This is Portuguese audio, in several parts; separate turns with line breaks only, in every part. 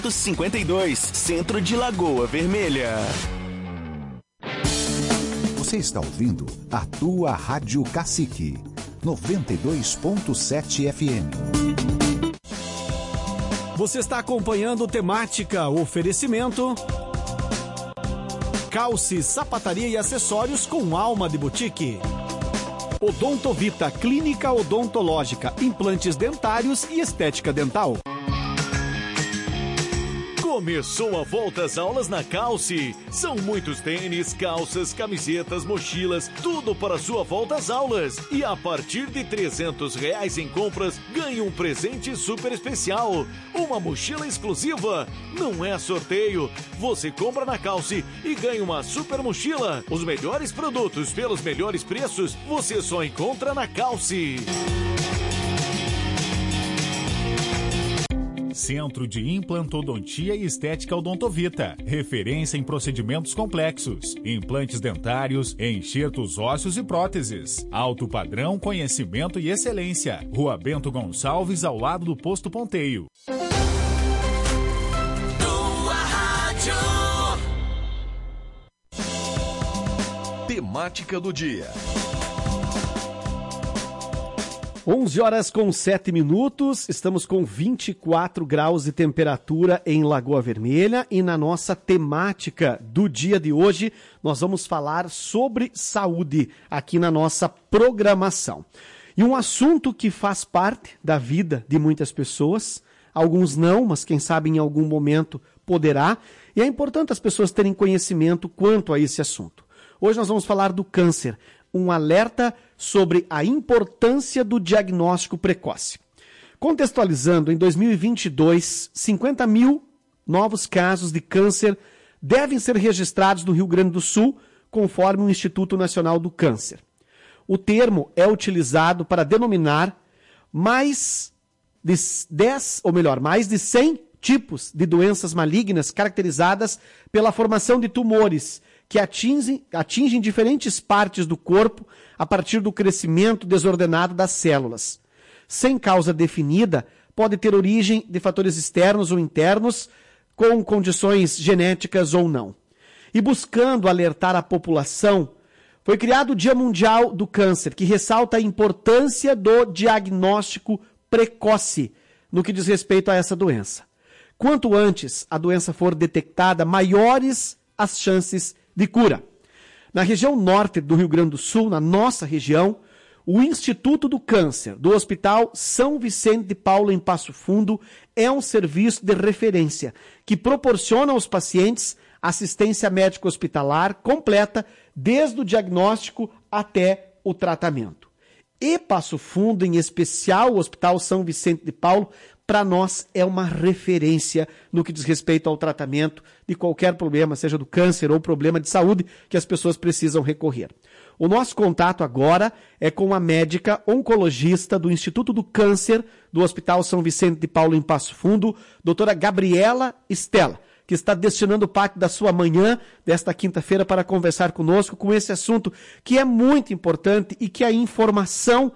52, centro de Lagoa Vermelha.
Você está ouvindo a tua Rádio Cacique, 92.7 FM.
Você está acompanhando Temática, oferecimento Calce, sapataria e acessórios com alma de boutique. Odontovita, clínica odontológica, implantes dentários e estética dental.
Começou a volta às aulas na Calce. São muitos tênis, calças, camisetas, mochilas, tudo para a sua volta às aulas. E a partir de R$300 em compras, ganhe um presente super especial. Uma mochila exclusiva. Não é sorteio. Você compra na Calce e ganha uma super mochila. Os melhores produtos pelos melhores preços, você só encontra na Calce.
Centro de Implantodontia e Estética Odontovita. Referência em procedimentos complexos, implantes dentários, enxertos ósseos e próteses. Alto padrão, conhecimento e excelência. Rua Bento Gonçalves, ao lado do Posto Ponteio.
Tua rádio.
Temática do dia.
11h07, estamos com 24 graus de temperatura em Lagoa Vermelha e na nossa temática do dia de hoje nós vamos falar sobre saúde aqui na nossa programação. E um assunto que faz parte da vida de muitas pessoas, alguns não, mas quem sabe em algum momento poderá, e é importante as pessoas terem conhecimento quanto a esse assunto. Hoje nós vamos falar do câncer, um alerta sobre a importância do diagnóstico precoce. Contextualizando, em 2022, 50 mil novos casos de câncer devem ser registrados no Rio Grande do Sul, conforme o Instituto Nacional do Câncer. O termo é utilizado para denominar mais de 100 tipos de doenças malignas caracterizadas pela formação de tumores que atingem diferentes partes do corpo a partir do crescimento desordenado das células. Sem causa definida, pode ter origem de fatores externos ou internos, com condições genéticas ou não. E buscando alertar a população, foi criado o Dia Mundial do Câncer, que ressalta a importância do diagnóstico precoce no que diz respeito a essa doença. Quanto antes a doença for detectada, maiores as chances de cura. Na região norte do Rio Grande do Sul, na nossa região, o Instituto do Câncer do Hospital São Vicente de Paulo, em Passo Fundo, é um serviço de referência que proporciona aos pacientes assistência médica hospitalar completa, desde o diagnóstico até o tratamento. E Passo Fundo, em especial o Hospital São Vicente de Paulo, para nós é uma referência no que diz respeito ao tratamento de qualquer problema, seja do câncer ou problema de saúde que as pessoas precisam recorrer. O nosso contato agora é com a médica oncologista do Instituto do Câncer do Hospital São Vicente de Paulo, em Passo Fundo, doutora Gabriela Stella, que está destinando parte da sua manhã desta quinta-feira para conversar conosco com esse assunto que é muito importante e que a informação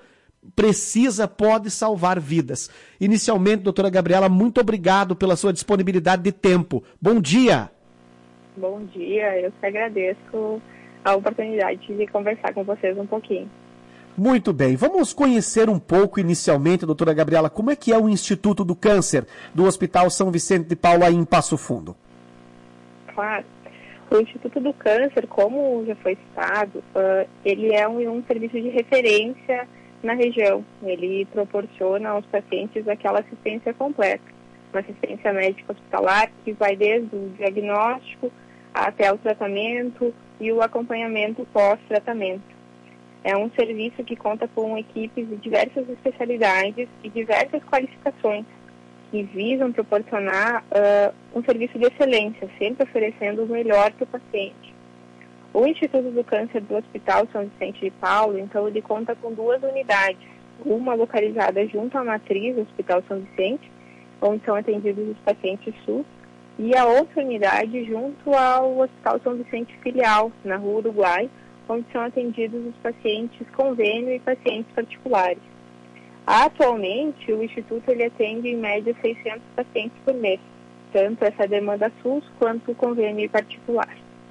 pode salvar vidas. Inicialmente, doutora Gabriela, muito obrigado pela sua disponibilidade de tempo. Bom dia.
Bom dia, eu que agradeço a oportunidade de conversar com vocês um pouquinho.
Muito bem, vamos conhecer um pouco inicialmente, doutora Gabriela, como é que é o Instituto do Câncer do Hospital São Vicente de Paulo, aí em Passo Fundo.
Claro. O Instituto do Câncer, como já foi citado, ele é um serviço de referência na região. Ele proporciona aos pacientes aquela assistência completa, uma assistência médica hospitalar que vai desde o diagnóstico até o tratamento e o acompanhamento pós-tratamento. É um serviço que conta com equipes de diversas especialidades e diversas qualificações que visam proporcionar um serviço de excelência, sempre oferecendo o melhor para o paciente. O Instituto do Câncer do Hospital São Vicente de Paulo, então, ele conta com 2 unidades, uma localizada junto à matriz do Hospital São Vicente, onde são atendidos os pacientes SUS, e a outra unidade junto ao Hospital São Vicente Filial, na Rua Uruguai, onde são atendidos os pacientes convênio e pacientes particulares. Atualmente, o Instituto ele atende em média 600 pacientes por mês. tanto essa demanda SUS quanto o convênio particular.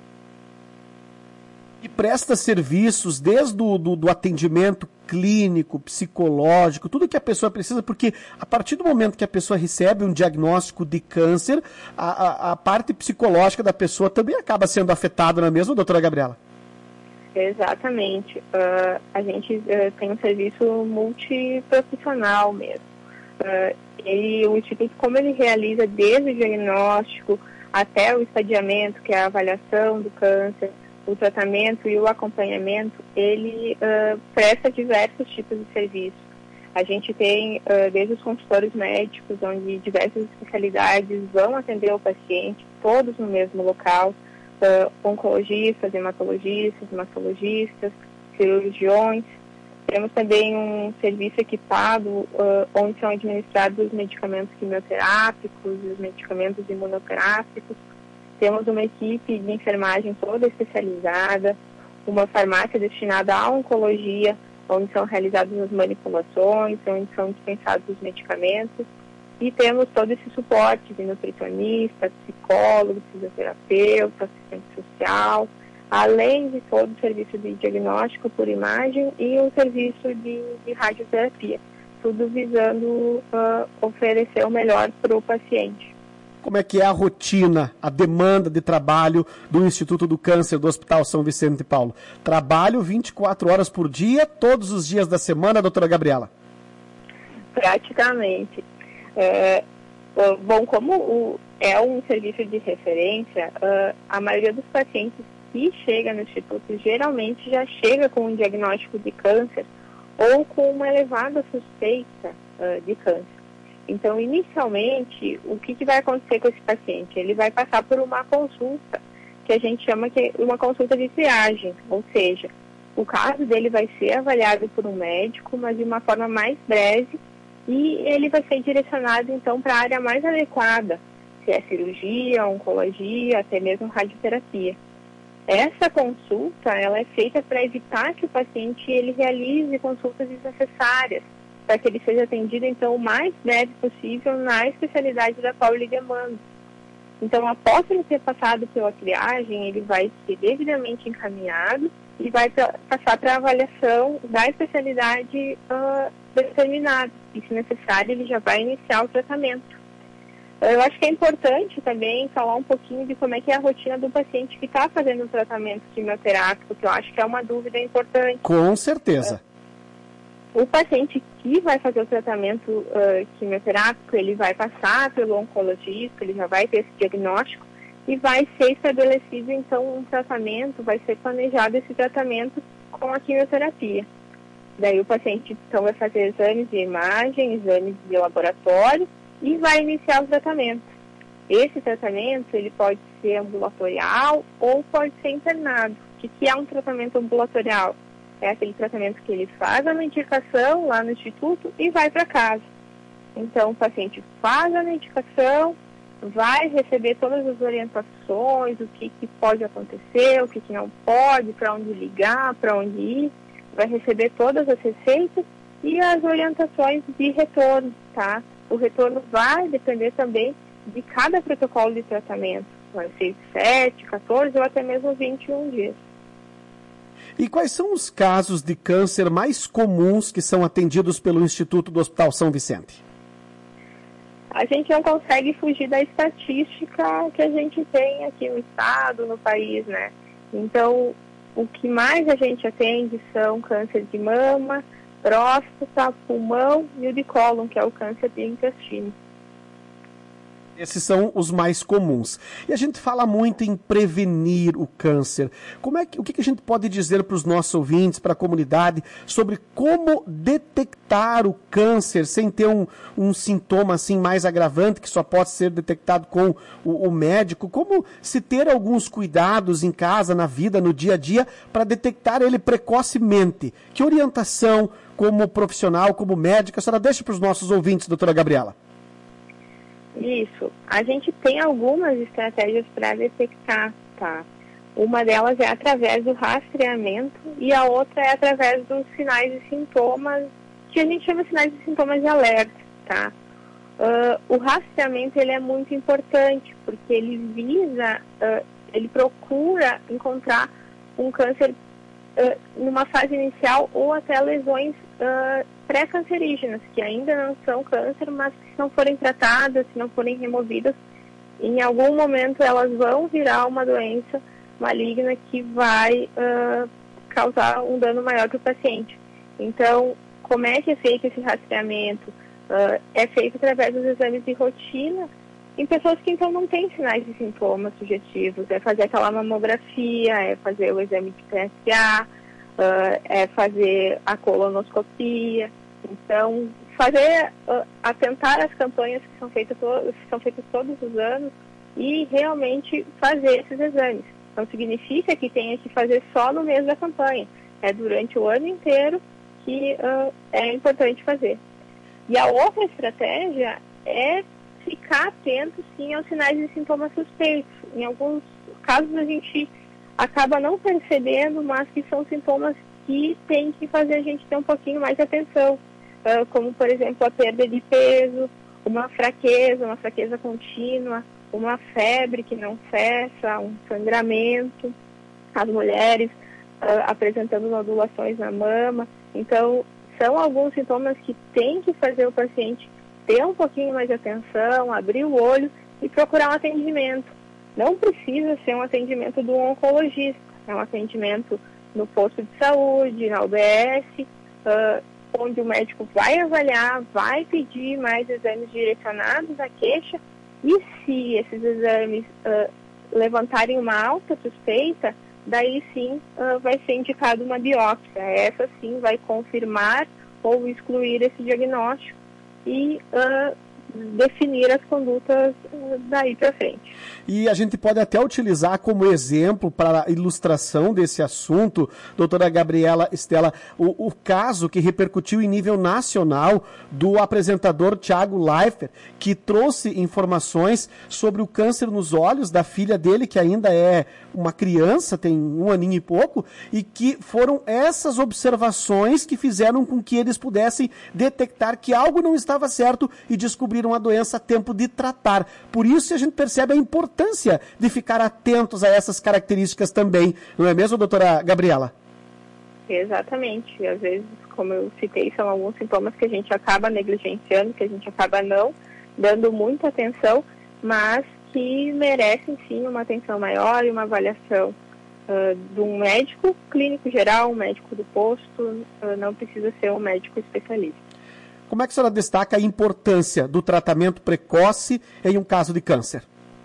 E presta serviços desde do atendimento clínico, psicológico, tudo que a pessoa precisa, porque a partir do momento que a pessoa recebe um diagnóstico de câncer, a parte psicológica da pessoa também acaba sendo afetada, não é mesmo, doutora Gabriela?
Exatamente. A gente tem um serviço multiprofissional mesmo. O Instituto, como ele realiza desde o diagnóstico até o estadiamento, que é a avaliação do câncer, o tratamento e o acompanhamento, ele presta diversos tipos de serviços. A gente tem desde os consultórios médicos, onde diversas especialidades vão atender o paciente, todos no mesmo local, oncologistas, hematologistas, mastologistas, cirurgiões. Temos também um serviço equipado, onde são administrados os medicamentos quimioterápicos e os medicamentos imunoterápicos. Temos uma equipe de enfermagem toda especializada, uma farmácia destinada à oncologia, onde são realizadas as manipulações, onde são dispensados os medicamentos. E temos todo esse suporte de nutricionista, psicólogo, fisioterapeuta, assistente social, além de todo o serviço de diagnóstico por imagem e o serviço de radioterapia, tudo visando oferecer o melhor para o paciente.
Como é que é a rotina, a demanda de trabalho do Instituto do Câncer do Hospital São Vicente de Paulo? Trabalho 24 horas por dia, todos os dias da semana, doutora Gabriela?
Praticamente. Bom, como é um serviço de referência, a maioria dos pacientes que chega no Instituto geralmente já chega com um diagnóstico de câncer ou com uma elevada suspeita de câncer. Então, inicialmente, o que vai acontecer com esse paciente? Ele vai passar por uma consulta, que a gente chama de uma consulta de triagem, ou seja, o caso dele vai ser avaliado por um médico, mas de uma forma mais breve, e ele vai ser direcionado, então, para a área mais adequada, se é cirurgia, oncologia, até mesmo radioterapia. Essa consulta, ela é feita para evitar que o paciente ele realize consultas desnecessárias, para que ele seja atendido, então, o mais breve possível na especialidade da qual ele demanda. Então, após ele ter passado pela triagem, ele vai ser devidamente encaminhado e vai passar para a avaliação da especialidade determinada. E, se necessário, ele já vai iniciar o tratamento. Eu acho que é importante também falar um pouquinho de como é que é a rotina do paciente que está fazendo o tratamento quimioterápico, que eu acho que é uma dúvida importante.
Com certeza.
O paciente que vai fazer o tratamento quimioterápico, ele vai passar pelo oncologista, ele já vai ter esse diagnóstico e vai ser estabelecido, então, um tratamento, vai ser planejado esse tratamento com a quimioterapia. Daí o paciente, então, vai fazer exames de imagem, exames de laboratório e vai iniciar o tratamento. Esse tratamento, ele pode ser ambulatorial ou pode ser internado. O que é um tratamento ambulatorial? É aquele tratamento que ele faz a medicação lá no instituto e vai para casa. Então, o paciente faz a medicação, vai receber todas as orientações, o que pode acontecer, o que não pode, para onde ligar, para onde ir, vai receber todas as receitas e as orientações de retorno, tá? O retorno vai depender também de cada protocolo de tratamento. Vai ser 7, 14 ou até mesmo 21 dias.
E quais são os casos de câncer mais comuns que são atendidos pelo Instituto do Hospital São Vicente?
A gente não consegue fugir da estatística que a gente tem aqui no estado, no país, né? Então, o que mais a gente atende são câncer de mama, próstata, pulmão e o de cólon, que é o câncer de intestino.
Esses são os mais comuns. E a gente fala muito em prevenir o câncer. O que a gente pode dizer para os nossos ouvintes, para a comunidade, sobre como detectar o câncer sem ter um sintoma assim mais agravante, que só pode ser detectado com o médico? Como se ter alguns cuidados em casa, na vida, no dia a dia, para detectar ele precocemente? Que orientação, como profissional, como médica, a senhora deixa para os nossos ouvintes, doutora Gabriela?
Isso. A gente tem algumas estratégias para detectar, tá? Uma delas é através do rastreamento e a outra é através dos sinais e sintomas, que a gente chama de sinais e sintomas de alerta, tá? o rastreamento ele é muito importante, porque ele visa, ele procura encontrar um câncer numa fase inicial ou até lesões pré-cancerígenas, que ainda não são câncer, mas que se não forem tratadas, se não forem removidas, em algum momento elas vão virar uma doença maligna que vai causar um dano maior para o paciente. Então, como é que é feito esse rastreamento? É feito através dos exames de rotina em pessoas que então não têm sinais e sintomas sugestivos. É fazer aquela mamografia, é fazer o exame de PSA, é fazer a colonoscopia. Então, atentar às campanhas que são feitas todos os anos e realmente fazer esses exames. Não significa que tenha que fazer só no mês da campanha. É durante o ano inteiro que é importante fazer. E a outra estratégia é ficar atento, sim, aos sinais e sintomas suspeitos. Em alguns casos a gente acaba não percebendo, mas que são sintomas que tem que fazer a gente ter um pouquinho mais de atenção. Como, por exemplo, a perda de peso, uma fraqueza contínua, uma febre que não cessa, um sangramento, as mulheres apresentando nodulações na mama. Então, são alguns sintomas que tem que fazer o paciente ter um pouquinho mais de atenção, abrir o olho e procurar um atendimento. Não precisa ser um atendimento do oncologista, é um atendimento no posto de saúde, na UBS, onde o médico vai avaliar, vai pedir mais exames direcionados à queixa, e se esses exames levantarem uma alta suspeita, daí sim vai ser indicado uma biópsia. Essa sim vai confirmar ou excluir esse diagnóstico e definir as condutas daí para frente.
E a gente pode até utilizar como exemplo para a ilustração desse assunto, doutora Gabriela Stella, o caso que repercutiu em nível nacional do apresentador Thiago Leifert, que trouxe informações sobre o câncer nos olhos da filha dele, que ainda é uma criança, tem 1 aninho e pouco, e que foram essas observações que fizeram com que eles pudessem detectar que algo não estava certo e descobrir uma doença a tempo de tratar. Por isso a gente percebe a importância de ficar atentos a essas características também. Não é mesmo, doutora Gabriela?
Exatamente. Às vezes, como eu citei, são alguns sintomas que a gente acaba negligenciando, que a gente acaba não dando muita atenção, mas que merecem sim uma atenção maior e uma avaliação de um médico clínico geral, um médico do posto, não precisa ser um médico especialista.
Como é que a senhora destaca a importância do tratamento precoce em um caso de câncer?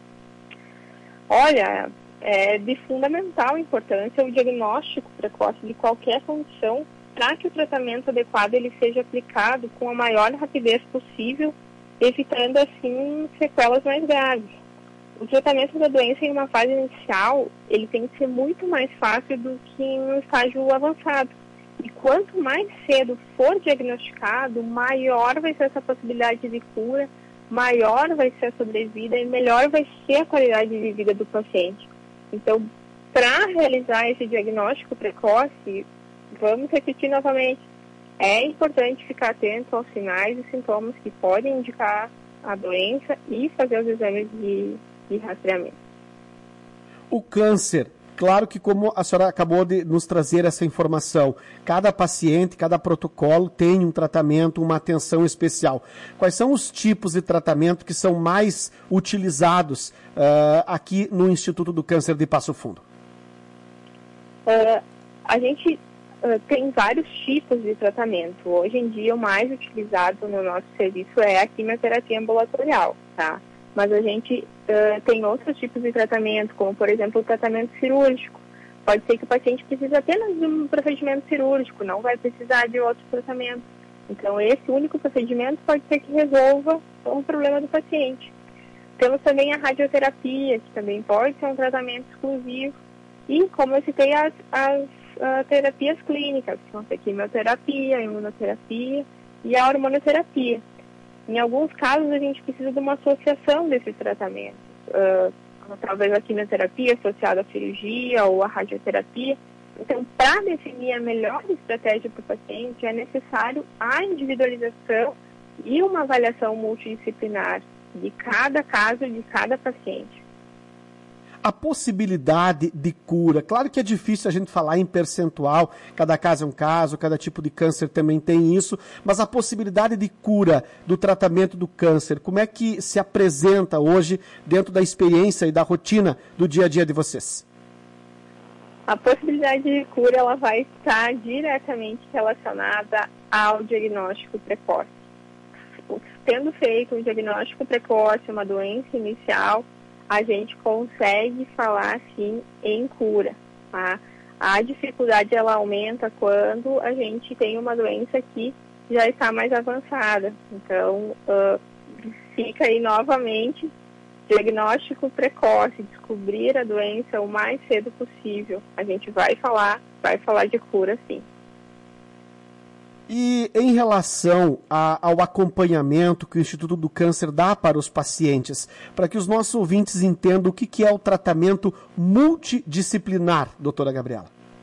Olha, é de fundamental importância o diagnóstico precoce de qualquer condição para que o tratamento adequado ele seja aplicado com a maior rapidez possível, evitando assim sequelas mais graves. O tratamento da doença em uma fase inicial, ele tem que ser muito mais fácil do que em um estágio avançado. E quanto mais cedo for diagnosticado, maior vai ser essa possibilidade de cura, maior vai ser a sobrevida e melhor vai ser a qualidade de vida do paciente. Então, para realizar esse diagnóstico precoce, vamos repetir novamente, é importante ficar atento aos sinais e sintomas que podem indicar a doença e fazer os exames de rastreamento.
O câncer, claro que como a senhora acabou de nos trazer essa informação, cada paciente, cada protocolo tem um tratamento, uma atenção especial. Quais são os tipos de tratamento que são mais utilizados aqui no Instituto do Câncer de Passo Fundo?
A gente tem vários tipos de tratamento. Hoje em dia, o mais utilizado no nosso serviço é a quimioterapia ambulatorial, tá? Mas a gente tem outros tipos de tratamento, como, por exemplo, o tratamento cirúrgico. Pode ser que o paciente precise apenas de um procedimento cirúrgico, não vai precisar de outro tratamento. Então, esse único procedimento pode ser que resolva o problema do paciente. Temos também a radioterapia, que também pode ser um tratamento exclusivo. E, como eu citei, as terapias clínicas, que são a quimioterapia, a imunoterapia e a hormonoterapia. Em alguns casos, a gente precisa de uma associação desses tratamentos. Talvez a quimioterapia associada à cirurgia ou à radioterapia. Então, para definir a melhor estratégia para o paciente, é necessário a individualização e uma avaliação multidisciplinar de cada caso, de cada paciente.
A possibilidade de cura, claro que é difícil a gente falar em percentual, cada caso é um caso, cada tipo de câncer também tem isso, mas a possibilidade de cura do tratamento do câncer, como é que se apresenta hoje dentro da experiência e da rotina do dia a dia de vocês?
A possibilidade de cura ela vai estar diretamente relacionada ao diagnóstico precoce. Tendo feito um diagnóstico precoce, uma doença inicial, a gente consegue falar, sim, em cura. Tá? A dificuldade, ela aumenta quando a gente tem uma doença que já está mais avançada. Então, fica aí novamente, diagnóstico precoce, descobrir a doença o mais cedo possível. A gente vai falar de cura, sim.
E em relação ao acompanhamento que o Instituto do Câncer dá para os pacientes, para que os nossos ouvintes entendam o que é o tratamento multidisciplinar, doutora Gabriela?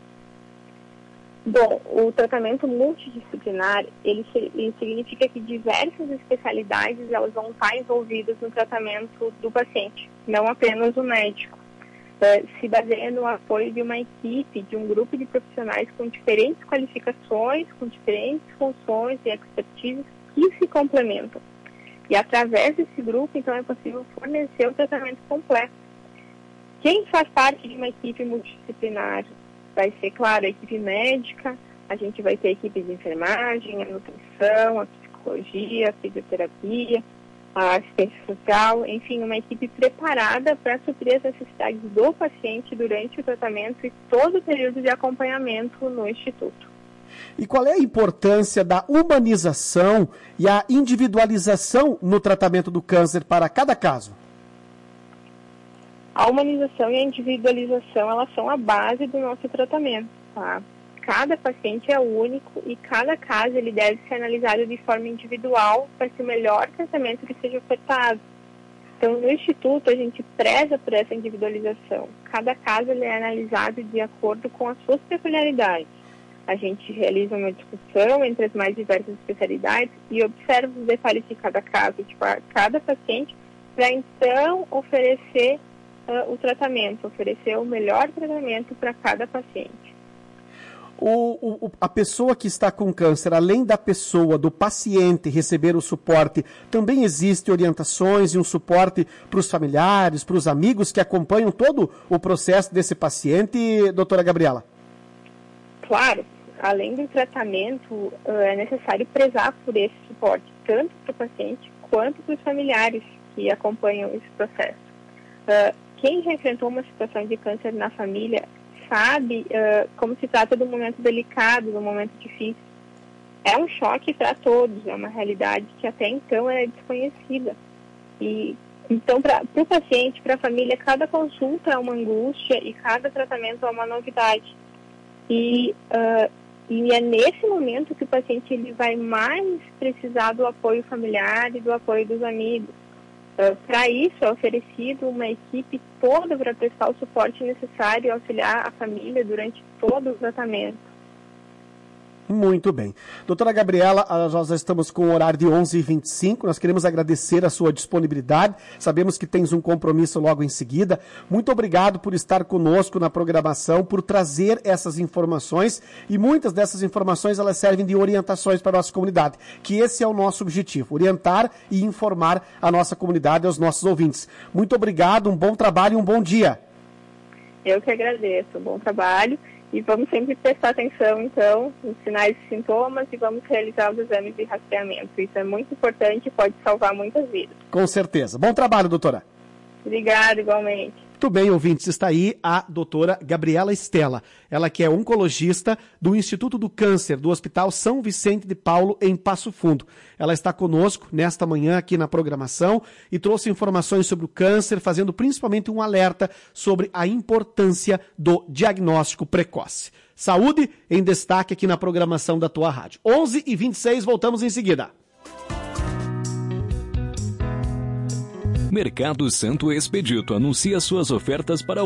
Bom, o tratamento multidisciplinar, ele significa que diversas especialidades elas vão estar envolvidas no tratamento do paciente, não apenas o médico. Se baseia no apoio de uma equipe, de um grupo de profissionais com diferentes qualificações, com diferentes funções e expertise que se complementam. E através desse grupo, então, é possível fornecer o tratamento completo. Quem faz parte de uma equipe multidisciplinar vai ser, claro, a equipe médica, a gente vai ter a equipe de enfermagem, a nutrição, a psicologia, a fisioterapia, a assistência social, enfim, uma equipe preparada para suprir as necessidades do paciente durante o tratamento e todo o período de acompanhamento no Instituto.
E qual é a importância da humanização e a individualização no tratamento do câncer para cada caso?
A humanização e a individualização, elas são a base do nosso tratamento, tá? Cada paciente é único e cada caso ele deve ser analisado de forma individual para que o melhor tratamento que seja ofertado. Então, no Instituto, a gente preza por essa individualização. Cada caso ele é analisado de acordo com as suas peculiaridades. A gente realiza uma discussão entre as mais diversas especialidades e observa os detalhes de cada caso, de cada paciente, para então oferecer o tratamento, oferecer o melhor tratamento para cada paciente.
A pessoa que está com câncer, além da pessoa, do paciente receber o suporte, também existe orientações e um suporte para os familiares, para os amigos que acompanham todo o processo desse paciente, doutora Gabriela?
Claro, além do tratamento, é necessário prezar por esse suporte, tanto para o paciente quanto para os familiares que acompanham esse processo. Quem já enfrentou uma situação de câncer na família sabe como se trata de um momento delicado, de um momento difícil. É um choque para todos, é uma realidade que até então era desconhecida. E então, para o paciente, para a família, cada consulta é uma angústia e cada tratamento é uma novidade. E é nesse momento que o paciente ele vai mais precisar do apoio familiar e do apoio dos amigos. Para isso, é oferecido uma equipe toda para prestar o suporte necessário e auxiliar a família durante todo o tratamento.
Muito bem. Doutora Gabriela, nós já estamos com o horário de 11h25, nós queremos agradecer a sua disponibilidade, sabemos que tens um compromisso logo em seguida. Muito obrigado por estar conosco na programação, por trazer essas informações, e muitas dessas informações elas servem de orientações para a nossa comunidade, que esse é o nosso objetivo, orientar e informar a nossa comunidade e aos nossos ouvintes. Muito obrigado, um bom trabalho e um bom dia.
Eu que agradeço, bom trabalho. E vamos sempre prestar atenção, então, nos sinais e sintomas e vamos realizar os exames de rastreamento. Isso é muito importante e pode salvar muitas vidas.
Com certeza. Bom trabalho, doutora.
Obrigada, igualmente.
Muito bem, ouvintes, está aí a doutora Gabriela Stella, ela que é oncologista do Instituto do Câncer, do Hospital São Vicente de Paulo, em Passo Fundo. Ela está conosco nesta manhã aqui na programação e trouxe informações sobre o câncer, fazendo principalmente um alerta sobre a importância do diagnóstico precoce. Saúde em destaque aqui na programação da tua rádio. 11h26, voltamos em seguida.
Mercado Santo Expedito anuncia suas ofertas para